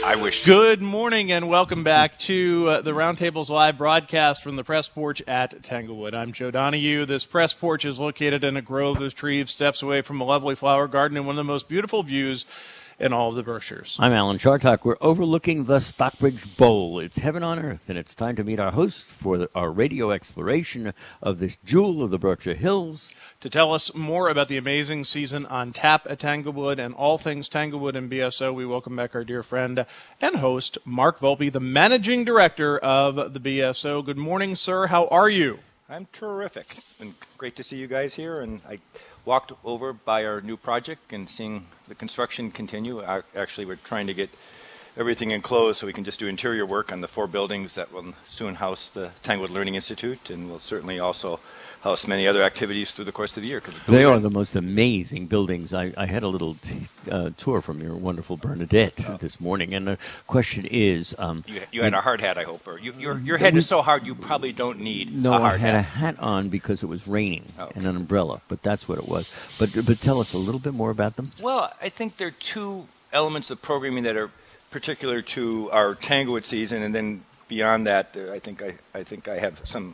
I wish. Good morning and welcome back to the Roundtables Live broadcast from the Press Porch at Tanglewood. I'm Joe Donahue. This Press Porch is located in a grove of trees, steps away from a lovely flower garden and one of the most beautiful views in all of the Berkshires. I'm Alan Chartock. We're overlooking the Stockbridge Bowl. It's heaven on earth, and it's time to meet our host for our radio exploration of this jewel of the Berkshire Hills. To tell us more about the amazing season on tap at Tanglewood and all things Tanglewood and BSO, we welcome back our dear friend and host, Mark Volpe, the managing director of the BSO. Good morning, sir. How are you? I'm terrific. It's been great to see you guys here, and I walked over by our new project and seeing the construction continue. Actually, we're trying to get everything enclosed so we can just do interior work on the 4 buildings that will soon house the Tanglewood Learning Institute, and will certainly also house many other activities through the course of the year. They are the most amazing buildings. I had a little tour from your wonderful Bernadette this morning, and the question is... you had a hard hat, I hope, or your head is so hard you probably don't need a hard hat. No, I had a hat on because it was raining and an umbrella, but that's what it was. But tell us a little bit more about them. Well, I think there are 2 elements of programming that are particular to our Tanglewood season, and then beyond that, I think I have some...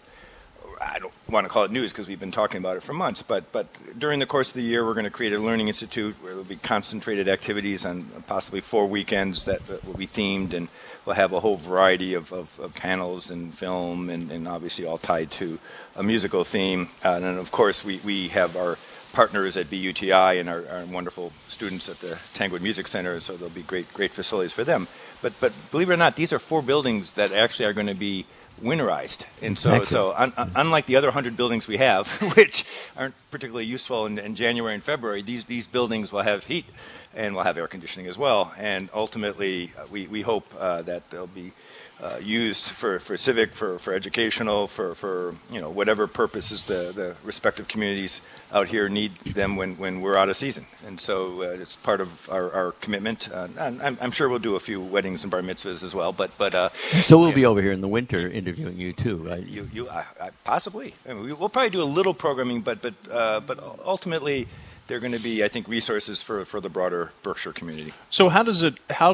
I don't want to call it news because we've been talking about it for months, but during the course of the year, we're going to create a learning institute where there will be concentrated activities on possibly 4 weekends that will be themed, and we'll have a whole variety of panels and film, and obviously all tied to a musical theme. And then, of course, we have our partners at BUTI and our wonderful students at the Tanglewood Music Center, so there'll be great facilities for them. But believe it or not, these are 4 buildings that actually are going to be winterized, and so unlike the other 100 buildings we have, which aren't particularly useful in January and February, these buildings will have heat and will have air conditioning as well. And ultimately, we hope that they'll be used for civic, for educational, for whatever purposes the respective communities out here need them when we're out of season. And so it's part of our commitment. And I'm sure we'll do a few weddings and bar mitzvahs as well. But so we'll be over here in the winter interviewing you too, right? Possibly. I mean, we'll probably do a little programming, but ultimately, they're going to be, I think, resources for the broader Berkshire community. So how does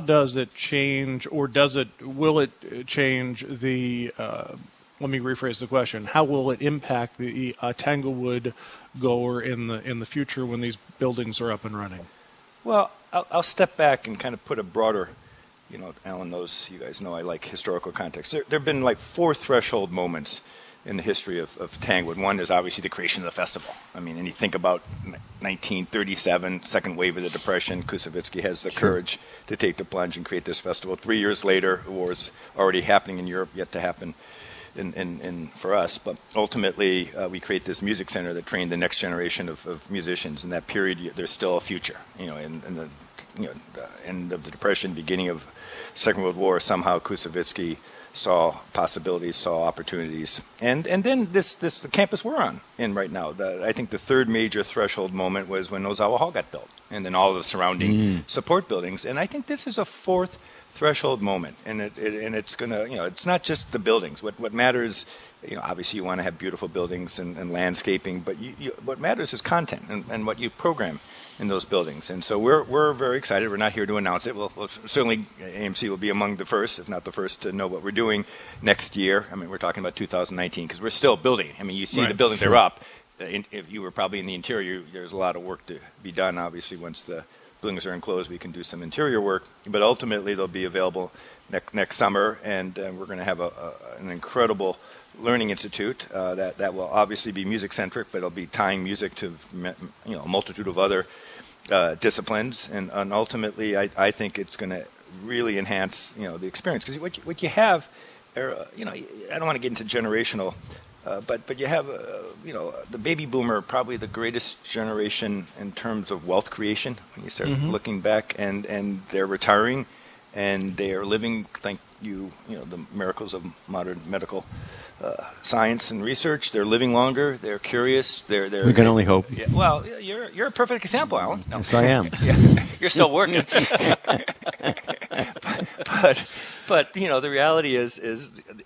it change, or will it change the, let me rephrase the question, how will it impact the Tanglewood goer in the future when these buildings are up and running? Well, I'll step back and kind of put a broader, Alan knows, you guys know I like historical context. There have been like 4 threshold moments in the history of Tanglewood. One is obviously the creation of the festival. I mean, and you think about 1937, second wave of the Depression, Koussevitzky has the courage to take the plunge and create this festival. 3 years later, the war is already happening in Europe, yet to happen for us. But ultimately, we create this music center that trained the next generation of musicians. In that period, there's still a future. In the end of the Depression, beginning of Second World War, somehow Koussevitzky saw possibilities, saw opportunities, and then the campus we're on in right now. I think the 3rd major threshold moment was when Ozawa Hall got built, and then all of the surrounding support buildings. And I think this is a 4th threshold moment, and it's gonna, it's not just the buildings. What matters, obviously you want to have beautiful buildings and landscaping, but what matters is content and what you program in those buildings. And so we're very excited. We're not here to announce it. We'll certainly, AMC will be among the first, if not the first, to know what we're doing next year. I mean, we're talking about 2019 because we're still building. I mean, you see the buildings are up. If you were probably in the interior, there's a lot of work to be done. Obviously, once the buildings are enclosed, we can do some interior work. But ultimately, they'll be available next summer, and we're going to have an incredible learning institute that will obviously be music-centric, but it'll be tying music to a multitude of other disciplines, and ultimately, I think it's going to really enhance the experience, because what you have, I don't want to get into generational, but you have the baby boomer, probably the greatest generation in terms of wealth creation when you start looking back, and they're retiring, and they are living, thank you, the miracles of modern medical science and research. They're living longer. They're curious. We can only hope. Yeah, well, you're a perfect example, Alan. No. Yes, I am. Yeah, you're still working. but the reality is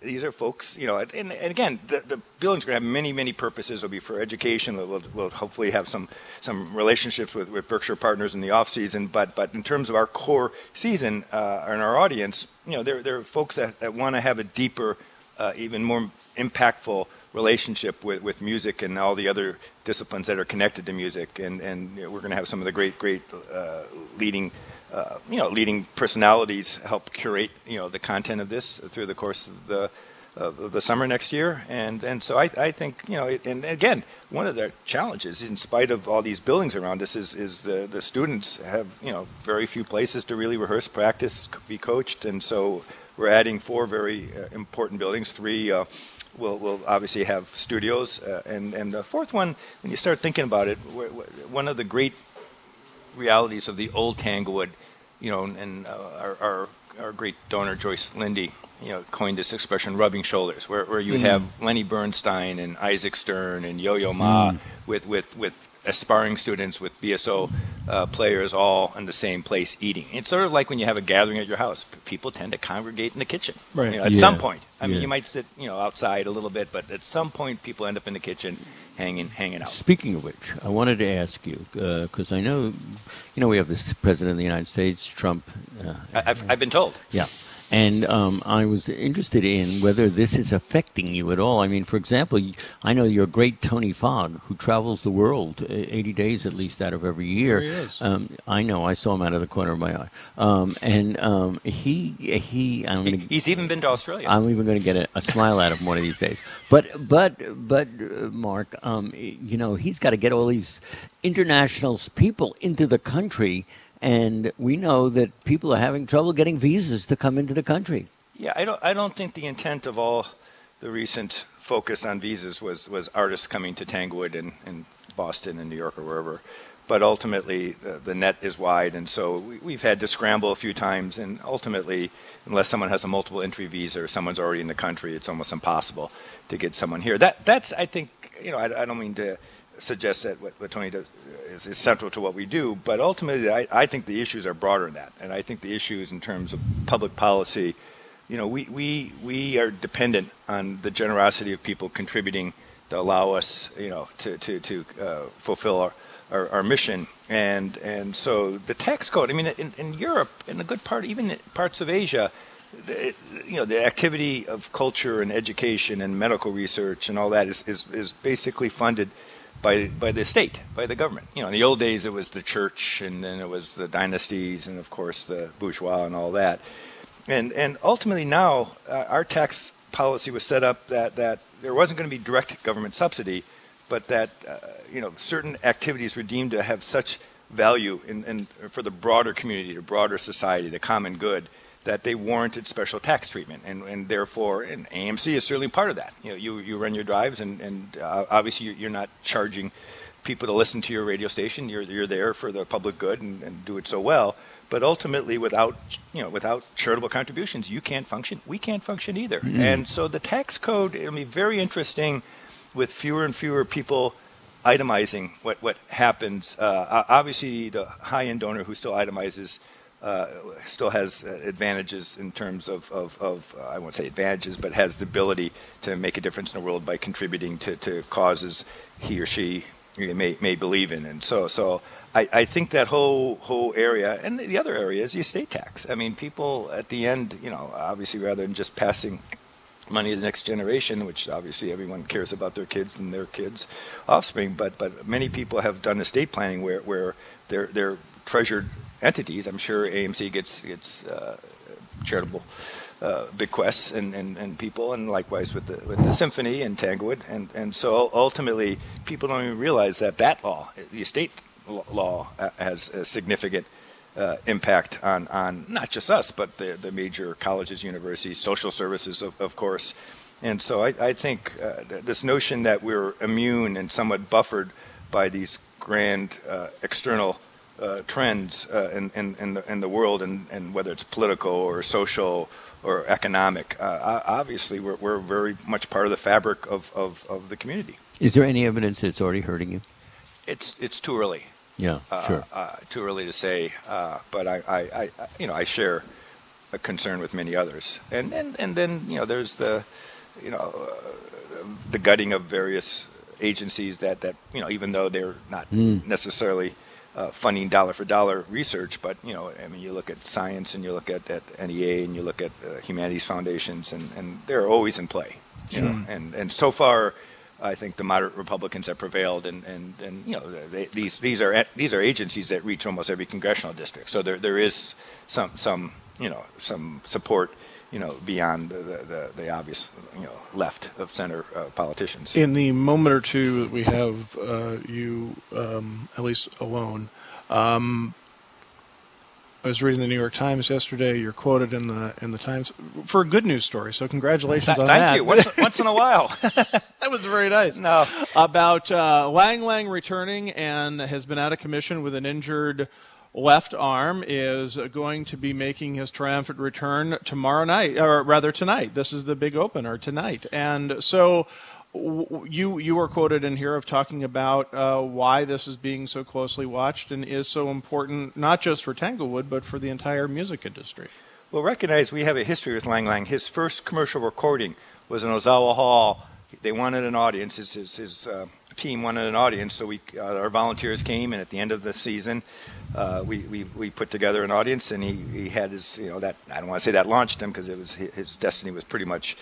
these are folks, and again, the building's going to have many purposes. It'll be for education. We'll hopefully have some relationships with Berkshire Partners in the off season. But in terms of our core season and our audience, there are folks that want to have a deeper, even more impactful relationship with music and all the other disciplines that are connected to music. And we're going to have some of the great leading personalities help curate, the content of this through the course of the summer next year. And so I think, and again, one of the challenges, in spite of all these buildings around us, is the students have, very few places to really rehearse, practice, be coached. And so we're adding 4 very important buildings. 3 will obviously have studios. And the 4th one, when you start thinking about it, one of the great realities of the old Tanglewood, and our great donor Joyce Lindy, coined this expression, rubbing shoulders, where you have Lenny Bernstein and Isaac Stern and Yo-Yo Ma with aspiring students, with BSO players all in the same place eating. It's sort of like when you have a gathering at your house. People tend to congregate in the kitchen. Right. At some point. I mean, you might sit, outside a little bit, but at some point people end up in the kitchen hanging out. Speaking of which, I wanted to ask you, because I know, we have this President of the United States, Trump. I've been told. Yeah. And I was interested in whether this is affecting you at all. I mean, for example, I know your great Tony Fogg, who travels the world 80 days at least out of every year. There he is. I know. I saw him out of the corner of my eye. He's even been to Australia. I'm even going to get a smile out of him one of these days. But Mark, he's got to get all these international people into the country. And we know that people are having trouble getting visas to come into the country. Yeah, I don't think the intent of all the recent focus on visas was artists coming to Tanglewood and Boston and New York or wherever. But ultimately, the net is wide, and so we've had to scramble a few times. And ultimately, unless someone has a multiple entry visa or someone's already in the country, it's almost impossible to get someone here. That's I think, I don't mean to suggest that what Tony does is central to what we do, but ultimately I think the issues are broader than that. And I think the issues in terms of public policy, we are dependent on the generosity of people contributing to allow us, to fulfill our mission. And so the tax code, I mean, in Europe, in a good part, even in parts of Asia, the activity of culture and education and medical research and all that is basically funded by the state, by the government. In the old days, it was the church, and then it was the dynasties, and of course the bourgeois and all that. And ultimately now, our tax policy was set up that there wasn't going to be direct government subsidy, but that certain activities were deemed to have such value in for the broader community, the broader society, the common good, that they warranted special tax treatment, and therefore, and AMC is certainly part of that. You run your drives, and obviously you're not charging people to listen to your radio station. You're there for the public good and do it so well. But ultimately, without charitable contributions, you can't function. We can't function either. Mm-hmm. And so the tax code, it'll be very interesting with fewer and fewer people itemizing what happens. Obviously, the high-end donor who still itemizes still has advantages in terms of I won't say advantages, but has the ability to make a difference in the world by contributing to causes he or she may believe in. And so I think that whole area, and the other area is the estate tax. I mean, people at the end, obviously rather than just passing money to the next generation, which obviously everyone cares about their kids and their kids' offspring, but many people have done estate planning where they're treasured entities. I'm sure AMC gets charitable bequests and people, and likewise with the symphony and Tanglewood, and so ultimately people don't even realize that law, the estate law, has a significant impact on not just us, but the major colleges, universities, social services, of course. And so I think this notion that we're immune and somewhat buffered by these grand external trends in the world, and whether it's political or social or economic, obviously we're very much part of the fabric of the community. Is there any evidence that it's already hurting you? It's too early. Yeah, sure. Too early to say, but I share a concern with many others. And then there's the the gutting of various agencies that even though they're not necessarily funding dollar for dollar research, but I mean, you look at science and you look at NEA and you look at humanities foundations, and they're always in play. And so far, I think the moderate Republicans have prevailed, and these are agencies that reach almost every congressional district. So there is some support beyond the obvious left of center politicians. In the moment or two that we have you at least alone, I was reading the New York Times yesterday. You're quoted in the Times for a good news story. So congratulations on that. Thank you. Once in a while. That was very nice. No. About Lang Lang returning and has been out of commission with an injured left arm, is going to be making his triumphant return tomorrow night, or rather tonight. This is the big opener tonight. And so you were quoted in here of talking about why this is being so closely watched and is so important, not just for Tanglewood, but for the entire music industry. Well, recognize we have a history with Lang Lang. His first commercial recording was in Ozawa Hall. They wanted an audience. His team wanted an audience, so our volunteers came, and at the end of the season, we put together an audience, and he had his that I don't want to say that launched him, because it was his destiny was pretty much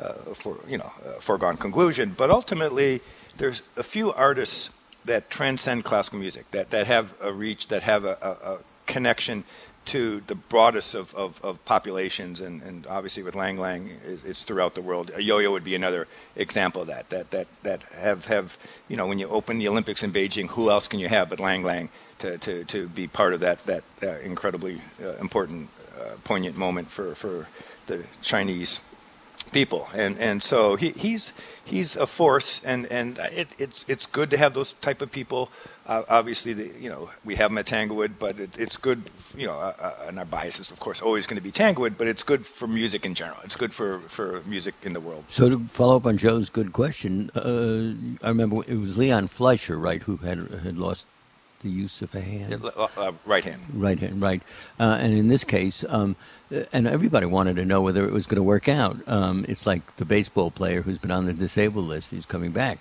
foregone conclusion. But ultimately, there's a few artists that transcend classical music, that have a reach, that have a connection to the broadest of populations, and obviously with Lang Lang, it's throughout the world. Yo-Yo would be another example of that have when you open the Olympics in Beijing, who else can you have but Lang Lang to be part of that incredibly important, poignant moment for the Chinese people, and so he's a force, and it's good to have those type of people. Obviously, we have them at Tanglewood, but it's good, and our bias is of course always going to be Tanglewood, but it's good for music in general. It's good for music in the world. So to follow up on Joe's good question, I remember it was Leon Fleischer, right, who had lost the use of a hand. Right hand. Right hand, right. And in this case, and everybody wanted to know whether it was going to work out. It's like the baseball player who's been on the disabled list. He's coming back.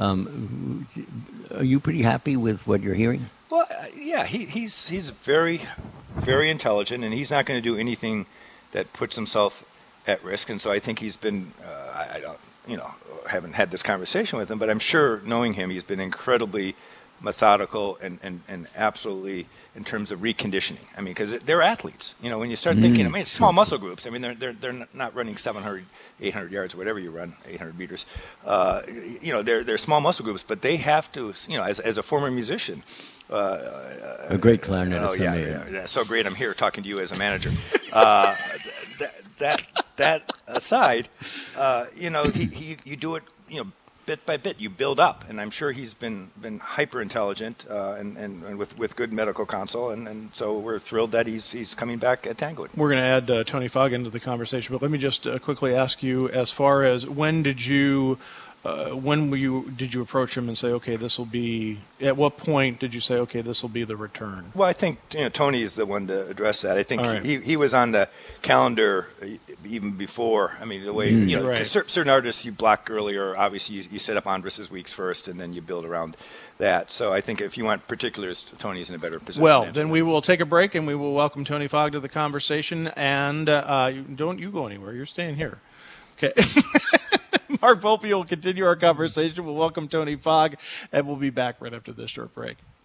Are you pretty happy with what you're hearing? Well, yeah, he's very, very intelligent, and he's not going to do anything that puts himself at risk. And so I think he's been, I don't, haven't had this conversation with him, but I'm sure, knowing him, he's been incredibly methodical and absolutely in terms of reconditioning. I mean, because they're athletes. When you start thinking, I mean, it's small muscle groups. I mean, they're not running 700, 800 yards, or whatever you run, 800 meters. They're small muscle groups, but they have to, as a former musician. A great clarinetist. Yeah, so great. I'm here talking to you as a manager. That aside, you do it, bit by bit, you build up, and I'm sure he's been hyper intelligent and with good medical counsel, and so we're thrilled that he's coming back at Tanglewood. We're going to add Tony Fogg into the conversation, but let me just quickly ask you, as far as when did you approach him and say, okay, this will be? At what point did you say, okay, this will be the return? Well, I think Tony is the one to address that. I think right. he was on the calendar even before. I mean, the way right. certain artists you block earlier. Obviously, you set up Andrus's weeks first, and then you build around that. So I think if you want particulars, Tony's in a better position. Well, then we will take a break, and we will welcome Tony Fogg to the conversation. And don't you go anywhere. You're staying here. Okay. Mark Volpe will continue our conversation. We'll welcome Tony Fogg, and we'll be back right after this short break.